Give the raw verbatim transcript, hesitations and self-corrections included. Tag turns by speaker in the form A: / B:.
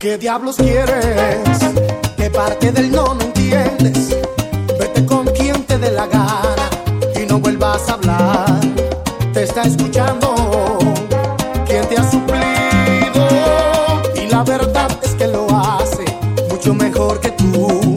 A: ¿Qué diablos quieres? ¿Qué parte del no no entiendes? Vete con quien te dé la gana y no vuelvas a hablar. Te está escuchando quien te ha suplido y la verdad es que lo hace mucho mejor que tú.